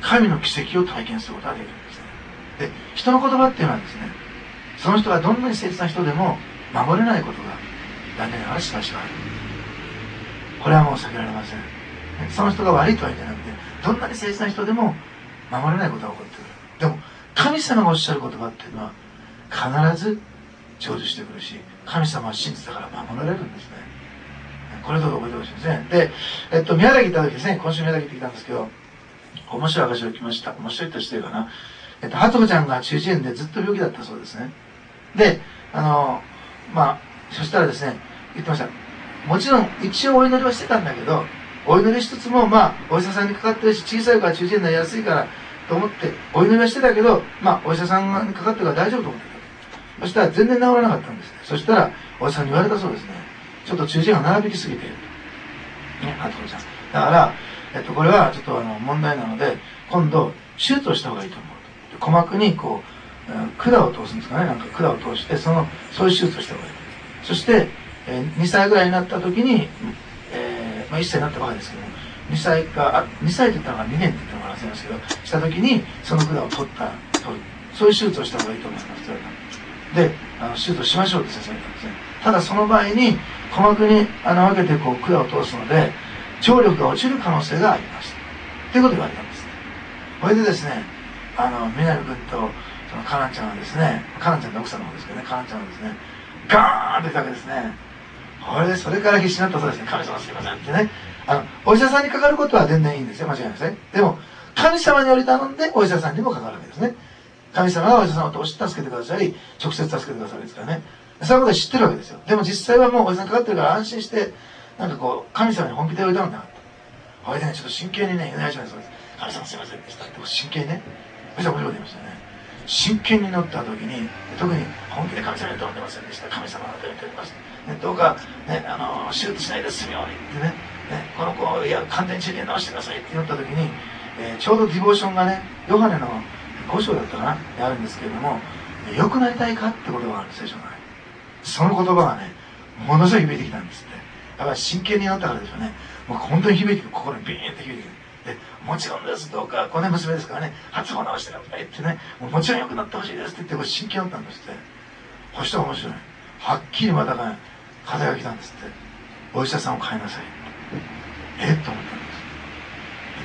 神の奇跡を体験することができるんですね。で、人の言葉っていうのはですね、その人がどんなに誠実な人でも守れないことが残念ながらしばしばある。これはもう避けられません。その人が悪いとは言うんじゃなくて、どんなに誠実な人でも守れないことが起こってくる。でも神様がおっしゃる言葉っていうのは必ず成就してくるし、神様は真実だから守られるんですね。これどうぞ覚えてほしいですね。で、えっと、宮崎行った時ですね、今週宮崎行ってきたんですけど、面白い証を聞きました。面白いとしてるかな。えっと、鳩子ちゃんが中耳炎でずっと病気だったそうですね。で、あの、まあ、そしたらですね、言ってました。もちろん、一応お祈りはしてたんだけど、お祈りしつつも、まあ、お医者さんにかかってるし、小さいから中耳炎になりやすいからと思って、お祈りはしてたけど、まあ、お医者さんにかかってるから大丈夫と思ってた。そしたら全然治らなかったんですね。そしたら、お医者さんに言われたそうですね。ちょっと中耳炎が並びきすぎていると。ね、鳩子ちゃん。だから、えっと、これはちょっとあの、問題なので、今度、手術をした方がいいと思うと。鼓膜にこう、管を通すんですかね。なんか管を通して、その、そういう手術をした方がいい。そして、えー、にさいぐらいになった時に、えー、まあいっさいになったばかりですけども、にさいか、あ、にさいって言ったのがにねんって言ったのかな、忘れますけど、した時に、その管を取った、取る。そういう手術をした方がいいと思います。で、あの手術をしましょうって説明したんですね。ただその場合に、鼓膜に穴を開けてこう管を通すので、張力が落ちる可能性があります。ということを言われたんですね。これでですね、あの、南君と、その、カナンちゃんはですね、カナンちゃんの奥さんの方ですけどね、カナンちゃんはですね、ガーンと来たわけですね。これで、それから必死になったそうですね。神様すいませんってね。あの、お医者さんにかかることは全然いいんですよ。間違いないですね。でも、神様により頼んで、お医者さんにもかかるわけですね。神様がお医者さんを通して助けてくださり、直接助けてくださるんですからね。そういうことは知ってるわけですよ。でも実際はもうお医者さんかかってるから安心して、なんかこう、神様に本気でおいたんだなって。これでね、ちょっと真剣にね、お願いします。神様すいませんでしたって、真剣にね。そしたら面白いこと言いましたね。真剣に乗った時に、特に本気で神様に頼んでませんでした。神様が頼んでおります。ね、どうか、ね、あの、手術しないで済むようにってね、ね、この子を、いや、完全に中耳炎治してくださいって言った時に、えー、ちょうどディボーションがね、ヨハネのご章だったかな、あるんですけれども、良くなりたいかって言葉があるんですよ、聖書の中に。その言葉がね、ものすごい響いてきたんですって。やっぱり真剣になったからでしょうね。もう本当に響いてくる、心にビーンって響いてくる。で、もちろんです、どうか、この娘ですからね、発音直してくださいってね、もうもちろん良くなってほしいですって言って、これ真剣だったんですって。そしたら面白い。はっきりまたね、風が来たんですって。お医者さんを変えなさい。えっと思ったんです。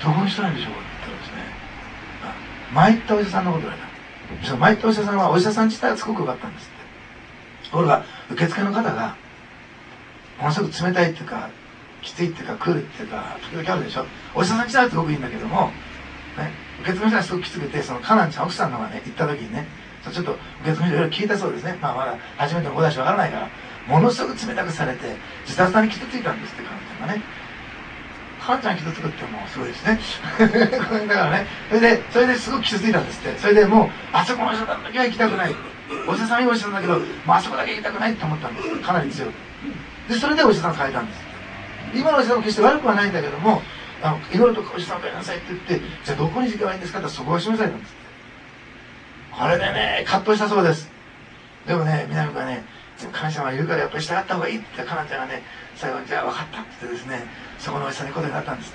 どこにしたらいいんでしょうかって言ったらですね、参ったお医者さんのことだよ。その参ったお医者さんは、お医者さん自体はすごく良かったんですって。ところが、受付の方が、ものすごく冷たいっていうか、きついっていうか、クールっていうか、時々あるでしょ。お医者さん自体はすごくいいんだけども、ね、受付の人はすごくきつくて、そのカナンちゃん、奥さんの方がね、行った時にね、ちょっと受付の人いろいろ聞いたそうですね。まあまだ初めての子だしわからないから、ものすごく冷たくされて、自殺さんに傷ついたんですって、カナンちゃんがね。カナンちゃん傷つくってもうすごいですね。だからね、それで、それですごく傷ついたんですって。それでもう、あそこの人だけは行きたくない。お医者さんいいお医者さんだけど、もうあそこだけ行きたくないって思ったんです。かなり強く。で、それでお医者さん変えたんです。今のお医者さんも決して悪くはないんだけども、あの、いろいろとお医者さんを変えなさいって言って、じゃあどこに行けばいいんですかってそこが示されたんです。これでね、葛藤したそうです。でもね、南君はね、神様が言うからやっぱり従った方がいいって言ったカナちゃんがね、最後にじゃあ分かったって言ってですね、そこのお医者さんにことになったんですって。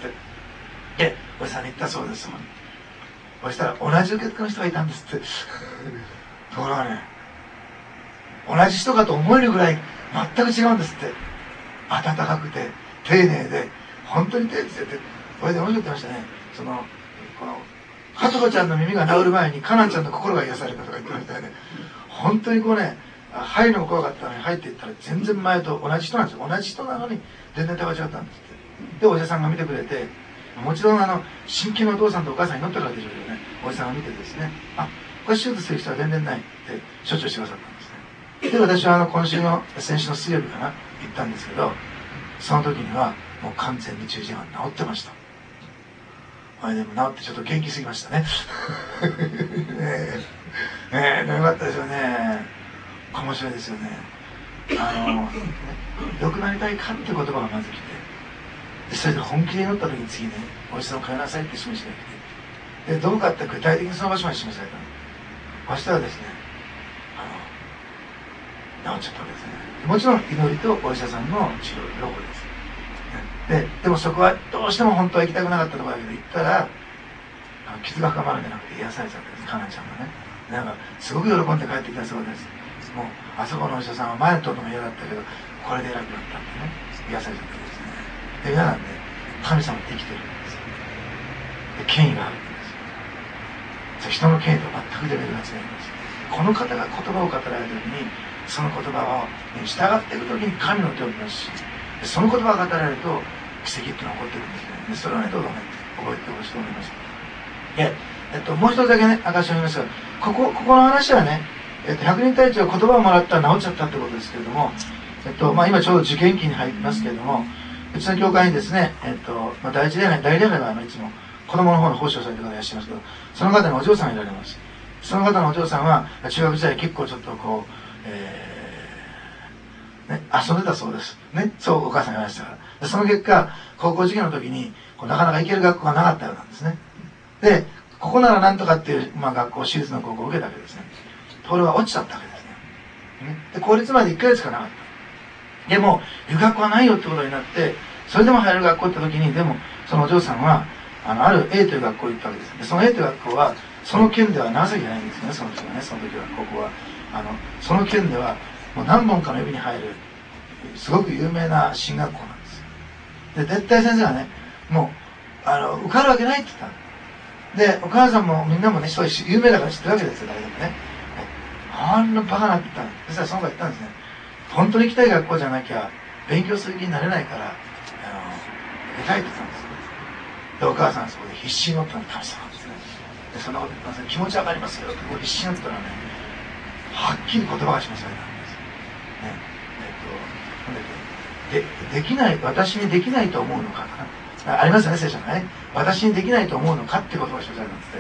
で、お医者さんに言ったそうです。そしたら同じ受付の人がいたんですって。ところがね、同じ人かと思えるぐらい全く違うんですって。温かくて、丁寧で、本当に丁寧で、これで面白く言ってましたね。その、この、はとこちゃんの耳が治る前に、かなちゃんの心が癒されたとか言ってましたよね。本当にこうね、入るのも怖かったのに入っていったら全然前と同じ人なんですよ。同じ人なのに全然手が違ったんですって。で、お医者さんが見てくれて、もちろんあの、真剣なお父さんとお母さんに乗ったからでしょうけどね、お医者さんが見てですね、あ、これ手術する人は全然ないって処置をしてくださったんですね。で、私はあの、今週の、先週の水曜日かな、行ったんですけど、その時にはもう完全に中耳炎は治ってました。あれでも治ってちょっと元気すぎましたね。ねえ、ねえ、よかったですよね。面白いですよね。あの、良くなりたいかって言葉がまず来て、でそれで本気で祈った時に次ね、お医者さんを変えなさいって示しが来て、で、どうかって具体的にその場所まで示されたの。そしたらですね、あの、治っちゃったわけですね。もちろん祈りとお医者さんの治療両方です。で、でもそこはどうしても本当は行きたくなかったところだけど行ったら、あの傷が深まるんじゃなくて癒されちゃったんです、かなちゃんがね。なんかすごく喜んで帰ってきたそうです。もうあそこのお医者さんは前のとっても嫌だったけどこれで偉くなったってね、癒されちゃったんですね。で皆なんで神様って生きてるんですよ。で権威があるんですよ。人の権威と全くレベルが違います。この方が言葉を語られる時にその言葉を従っていく時に神の手を見ますし、その言葉が語られると奇跡っていうのが起こってるんですね。でそれをねどうぞね覚えてほしいと思います。で、えっと、もう一つだけね証しを言いますが、ここここの話はね、えっと、ひゃくにん隊長が言葉をもらったら治っちゃったってことですけれども、えっとまあ、今ちょうど受験期に入りますけれども、うちの教会にですね、えっとまあ、第一礼拝第二礼拝はあのいつも子供の方の奉仕をされてる方いらっしゃいますけど、その方にお嬢さんがいられます。その方のお嬢さんは中学時代結構ちょっとこう、えーね、遊んでたそうですね。そうお母さんが言いましたから。その結果高校受験の時にこうなかなか行ける学校がなかったようなんですね。でここならなんとかっていう、まあ、学校私立の高校を受けたわけですね。ところが落ちちゃったわけですね。ねで公立までいっかげつしかなかった。でも留学はないよってことになって、それでも入る学校って時にでもそのお嬢さんはあのある A という学校に行ったわけです。でその A という学校はその県では長崎じゃないんですよね、その時はね、その時はここはあのその県ではもう何本かの指に入るすごく有名な進学校なんですよ。で絶対先生がねもうあの受かるわけないって言ったので、お母さんもみんなもねそういう有名だから知ってるわけですよ、誰でもね。あんなバカなって言ったの。そしたらその子が言ったんですね、本当に行きたい学校じゃなきゃ勉強する気になれないからあの出たいって言ったんですよ。でお母さんはそこで必死に乗ったの、神様ですね。でそんなこと言ってますね、気持ちわかりますよってこう必死になったらね、はっきり言葉が示されたんですよ、ね。えっと、なんだっけ、で、できない、私にできないと思うのかかな。ありますよね、聖書がね。私にできないと思うのかって言葉が示されたんですって。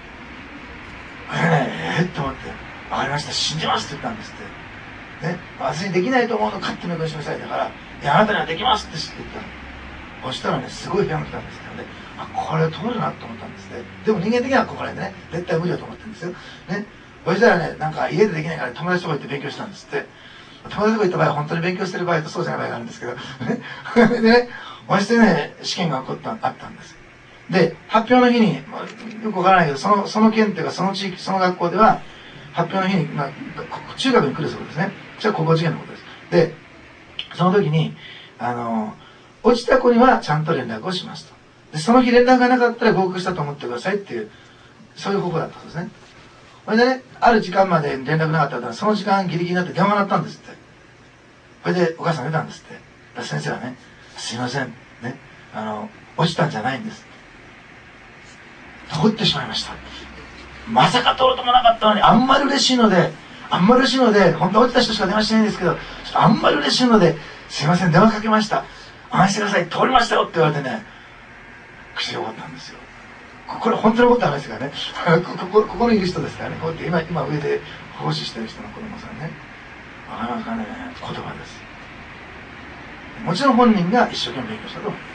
えー、えー、って思って、わかりました、信じますって言ったんですって。ね、私にできないと思うのかって目が示されたから、いや、あなたにはできますって言ったの。そしたらね、すごい部屋が来たんですけどね、あ、これ通るなと思ったんですね。でも人間的にはここら辺でね、絶対無理だと思ってるんですよ。ね。そしたらね、なんか家でできないから友達とか行って勉強したんですって。友達とか行った場合は本当に勉強してる場合とそうじゃない場合があるんですけど、ね。でね、そしてね、試験が起こった、あったんです。で、発表の日に、まあ、よくわからないけど、その、その県っていうか、その地域、その学校では、発表の日に、まあ、中学に来るそうですね。それは高校受験のことです。で、その時に、あの、落ちた子にはちゃんと連絡をしますと。で、その日連絡がなかったら合格したと思ってくださいっていう、そういう方法だったんですね。それでね、ある時間まで連絡なかったら、その時間ギリギリになって電話が鳴ったんですって。それでお母さん出たんですって。先生はね、すいません、ね、あの、落ちたんじゃないんです。通ってしまいました。まさか通るともなかったのに、あんまり嬉しいので、あんまり嬉しいので、本当は落ちた人しか電話してないんですけど、あんまり嬉しいので、すいません、電話かけました。安心してください、通りましたよって言われてね、口で終わったんですよ。これ本当に思った話ですからね。ここ、ここにいる人ですからね。こうやって今、今上で奉仕してる人の子供さんね。わかりますかね、言葉です。もちろん本人が一生懸命勉強したと思います。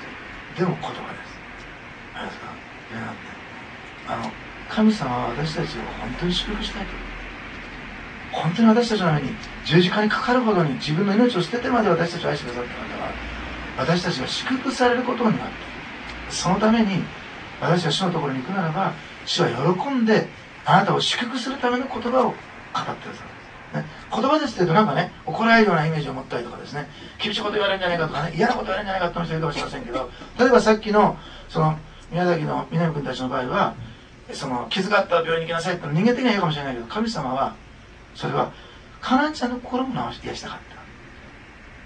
でも言葉です。あれですか、いやなんて、あの、神様は私たちを本当に祝福したいと。本当に私たちのために十字架にかかるほどに自分の命を捨ててまで私たちを愛してくださった方は、私たちが祝福されることになって、そのために私が主のところに行くならば、主は喜んであなたを祝福するための言葉を語ってくださる、ね、言葉ですって言うとなんかね、怒られるようなイメージを持ったりとかですね、厳しいこと言われるんじゃないかとかね、嫌なこと言われるんじゃないかって人いるかもしれませんけど、例えばさっきのその宮崎の南君たちの場合は、その傷があったら病院に行きなさいって人間的には言うかもしれないけど、神様はそれはカナンちゃんの心も直して癒したかった。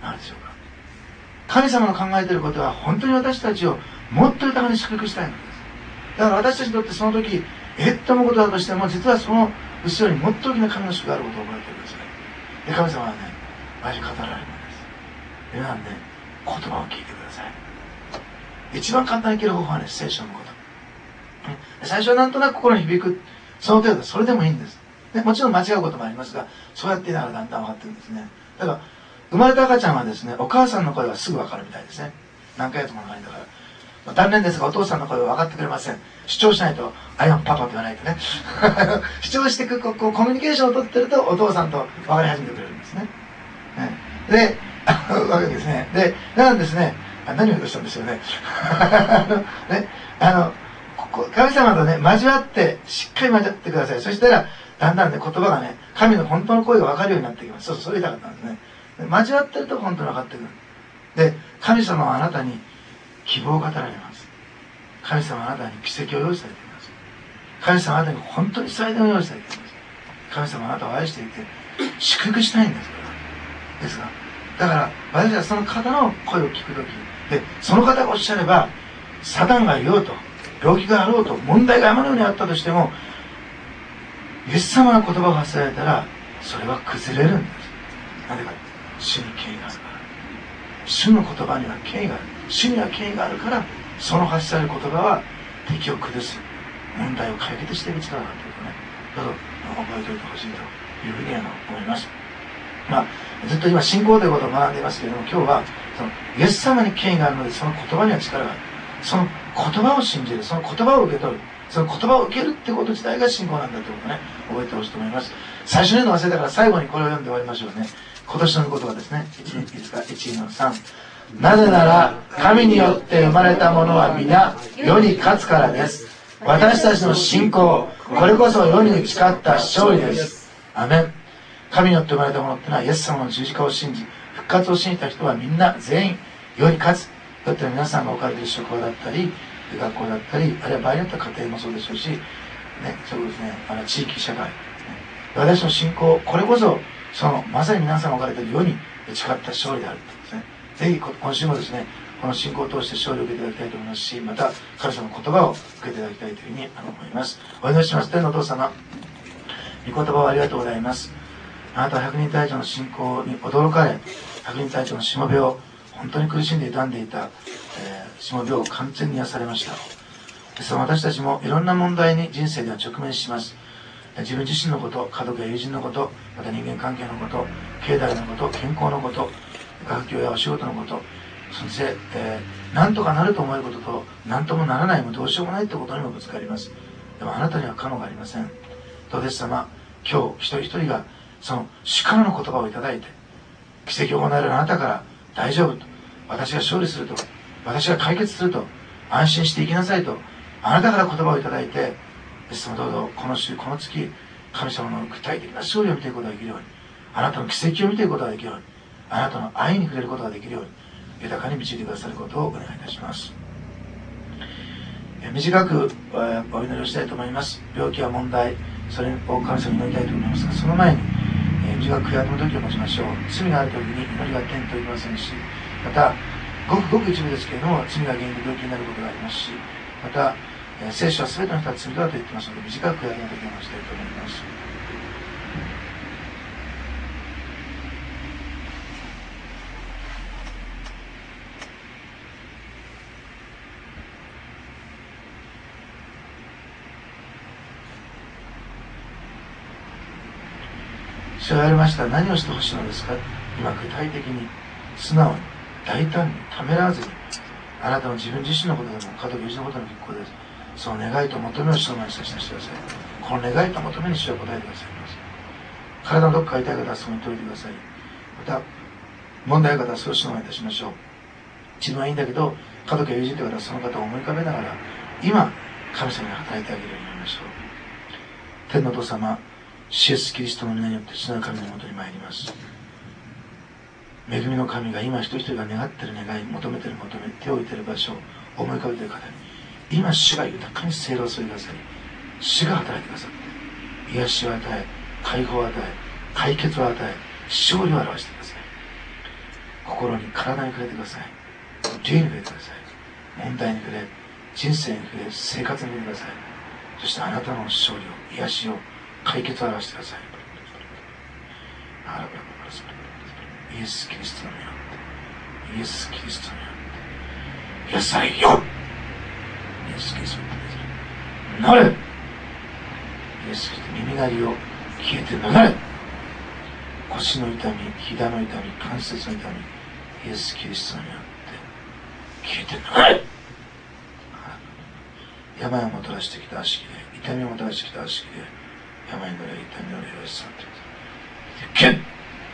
何でしょうか。神様の考えていることは本当に私たちをもっと豊かに祝福したいのです。だから私たちにとってその時えっと思うことだとしても、実はその後ろにもっと大きな神の祝福があることを覚えているんですね。で神様はね、ああいう語られるんです。でなんで言葉を聞いてください。一番簡単に聞ける方法はね、聖書のこと。最初はなんとなく心に響く、その程度、それでもいいんです。でもちろん間違うこともありますが、そうやって言いながらだんだん分かってるんですね。だから生まれた赤ちゃんはですね、お母さんの声はすぐ分かるみたいですね。何回やってもないんだから。残念ですが、お父さんの声は分かってくれません。主張しないと、あいやパパと言わないとね。主張してくここコミュニケーションを取ってると、お父さんと分かり始めてくれるんですね。ねで、わけですね。で、なんですね、何を言うとしたんですよね。あのね、あの、 神様とね、交わって、しっかり交わってください。そしたら、だんだんね、言葉がね、神の本当の声が分かるようになってきます。そうそう、それ言いたかったんですね。交わってると本当に分かってくる。で、神様はあなたに希望を語られます。神様はあなたに奇跡を用意されています。神様はあなたに本当に最大を用意されています。神様はあなたを愛していて、祝福したいんですから。ですが、だから、私はその方の声を聞くとき、で、その方がおっしゃれば、サタンがいようと、病気があろうと、問題が山のようにあったとしても、イエス様の言葉を発せられたら、それは崩れるんです。なぜか、主に権威があるから。主の言葉には権威がある。主には権威があるから、その発せられる言葉は敵を崩す。問題を解決していく力があるということね。どうぞ、覚えておいてほしいというふうに思います。まあ、ずっと今、信仰ということを学んでいますけれども、今日は、その、イエス様に権威があるので、その言葉には力がある。その言葉を信じる。その言葉を受け取る。その言葉を受けるってこと自体が信仰なんだということをね、覚えてほしいと思います。最初に言うの忘れたから最後にこれを読んで終わりましょうね。今年の言葉ですね。いち、いいですか ?いち のさん。なぜなら、神によって生まれたものは皆、世に勝つからです。私たちの信仰、これこそ世に打ち勝った勝利です。アメン。神によって生まれたものってのは、イエス様の十字架を信じ、復活を信じた人はみんな全員、世に勝つ。だって皆さんが置かれている職場だったり、学校だったり、あるいは場合によっては家庭もそうでしょうし、ね、そうですね、あの地域社会、ね、私の信仰、これこそ、その、まさに皆さんが置かれている世に打ち勝った勝利であるとですね。ぜひ、今週もですね、この信仰を通して勝利を受けていただきたいと思いますし、また、神様の言葉を受けていただきたいというふうに思います。お祈りします。天のお父様、御言葉をありがとうございます。あなたは百人隊長の信仰に驚かれ、百人隊長のしもべを、本当に苦しんで傷んでいた、えー、しもべを完全に癒されました。ですから私たちもいろんな問題に人生では直面します。自分自身のこと、家族や友人のこと、また人間関係のこと、経済のこと、健康のこと、学業やお仕事のこと、そして、えー、何とかなると思えることと、何ともならないもどうしようもないということにもぶつかります。でもあなたには可能がありません。どうです様、今日一人一人がその主からの言葉をいただいて、奇跡を行えるあなたから大丈夫と、私が勝利すると、私が解決すると、安心して生きなさいと、あなたから言葉をいただいて、ですのでどうぞこの週、この月、神様の具体的な勝利を見ていくことができるように、あなたの奇跡を見ていくことができるように、あなたの愛に触れることができるように、豊かに導いてくださることをお願いいたします。短くお祈りをしたいと思います。病気や問題、それを神様に祈りたいと思いますが、その前に、短く悔やむ時を持ちましょう。罪がある時に祈りが天といきませんし、また、ごくごく一部ですけれども、罪が原因で病気になることがありますし、また、えー、聖書は全ての人は罪だと言ってますので、短く悔やむ時を持ちたいと思います。主は言われました。何をしてほしいのですか？今具体的に、素直に、大胆に、ためらわずに、あなたの自分自身のことでも、家族友人のことの結構です。その願いと求めを主の前に差し出してください。この願いと求めに主は答えてくださいます。体のどこか痛い方はそこに解いてください。また、問題ある方はそれを主の前にいたしましょう。自分はいいんだけど、家族や友人という方はその方を思い浮かべながら、今、神様に働いてあげるようになりましょう。天のお父様、主イエスキリストの皆によって父なる神のもとに参ります。恵みの神が今一人一人が願っている願い、求めている求め、手を置いている場所を思い浮かべている方に、今主が豊かに聖霊を注いでください。主が働いてくださって、癒しを与え、解放を与え、解決を与え、勝利を表してください。心に体に触れてください。霊に触れてください。問題に触れ、人生に触れ、生活に触れてください。そしてあなたの勝利を、癒しを、解決を表してください。イエス・キリストのよって、イエス・キリストのよって、癒されよ。イエス・キリストのよって、なれ。イエス・キリスト、耳鳴りを消えてなれ。腰の痛み、膝の痛み、関節の痛み、イエス・キリストのよって消えてなれ。病をもたらしてきた足切れ、痛みをもたらしてきた足切れ、病の霊、痛みの霊を癒されてください。けん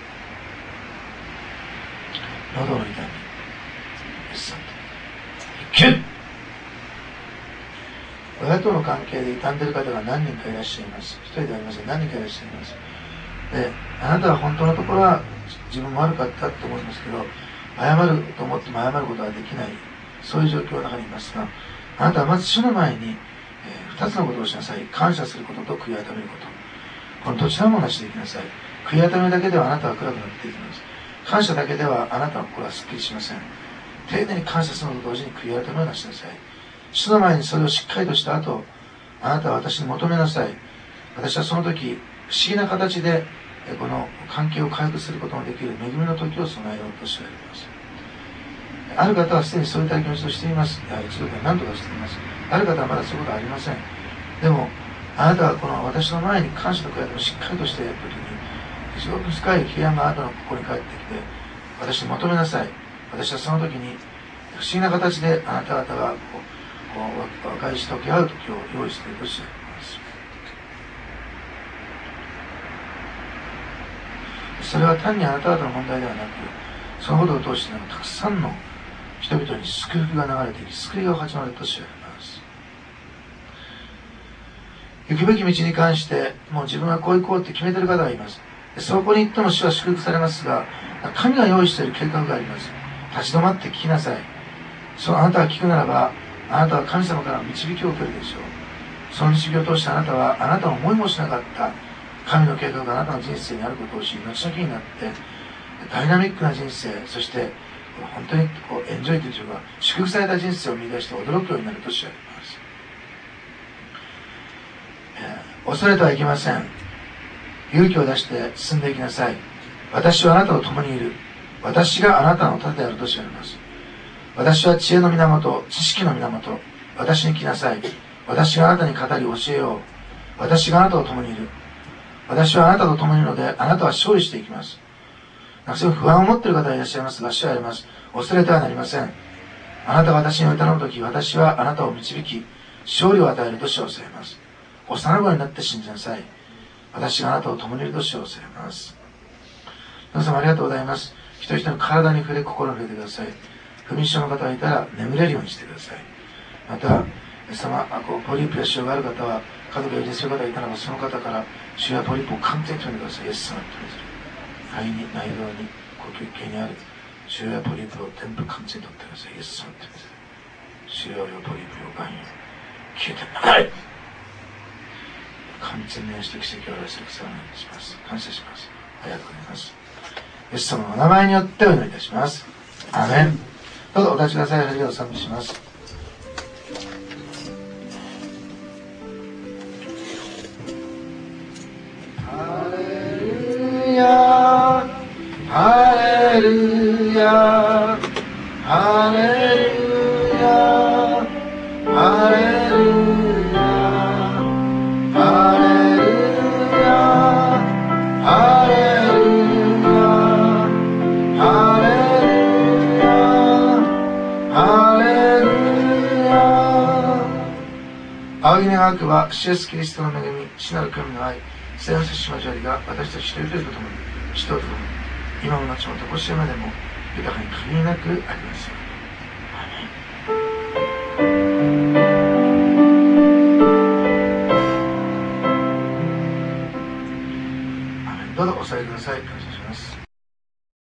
喉の痛み、癒されてください。けん私との関係で傷んでいる方が何人かいらっしゃいます。一人ではありません。何人かいらっしゃいます。で、あなたは本当のところは自分も悪かったと思いますけど、謝ると思っても謝ることはできない、そういう状況の中にいますが、あなたはまず主の前に、えー、二つのことをしなさい。感謝することと悔い改めること。このどちらもなしでいきなさい。悔い改めだけではあなたは暗くなっていきます。感謝だけではあなたの心はすっきりしません。丁寧に感謝するのと同時に悔い改めをなしなさい。主の前にそれをしっかりとした後、あなたは私に求めなさい。私はその時、不思議な形でこの関係を回復することのできる恵みの時を備えようとしております。ある方はすでにそういった気持ちをしています。やはり一度で何とかしています。ある方はまだそういうことはありません。でも、あなたはこの私の前に感謝の悔い改めをしっかりとしている時に、非常に深い平安があなたの心に帰ってきて、私に求めなさい。私はその時に不思議な形であなた方がこうこう和解し解き合う時を用意しているとしています。それは単にあなた方の問題ではなく、そのことを通してたくさんの人々に救いが流れていき、救いが始まるとしています。行くべき道に関してもう自分はこう行こうって決めている方がいます。そこに行っても主は祝福されますが、神が用意している計画があります。立ち止まって聞きなさい。そうあなたが聞くならば、あなたは神様からの導きを受けるでしょう。その導きを通してあなたはあなたの思いもしなかった神の計画があなたの人生にあることを知り、後の日になってダイナミックな人生、そして本当にこうエンジョイというか祝福された人生を見出して驚くようになると知られます。えー、恐れてはいけません。勇気を出して進んでいきなさい。私はあなたと共にいる。私があなたの盾であると知られます。私は知恵の源、知識の源。私に来なさい。私があなたに語り教えよう。私があなたと共にいる。私はあなたと共にいるので、あなたは勝利していきます。なんかすごい不安を持っている方がいらっしゃいますが、主はあります。恐れてはなりません。あなたが私に頼むとき、私はあなたを導き、勝利を与えると主は教えます。幼子になって信じなさい。私があなたと共にいると主は教えます。皆様ありがとうございます。一人一人の体に触れ、心に触れてください。不眠症の方がいたら眠れるようにしてください。また、様こうポリープや腫瘍がある方は、家族や離する方がいたらば、その方から腫瘍やポリープを完全に取りください。イエス様に取りする。肺に、内臓に、呼吸器にある腫瘍やポリープを全部完全に取ってください。イエス様に取りする。腫瘍やポリープやがんよ消えてなさい。完全に癒して奇跡を表してください。お願いします。感謝します。ありがとうございます。イエス様のお名前によってお祈りいたします。アーメン。どうぞお立ちください。ありがとう賛美します。ハレルヤハレルヤハレルヤハレルヤハレルヤハレルヤハレルヤハレルヤ。仰ぎ願くは主イエスキリストの恵み、主なる神の愛、聖なる主の交わりが私たち一人一人と共に、人と共に、今も後もとこしえまでも豊かに限りなくありますように。どうぞお座りください。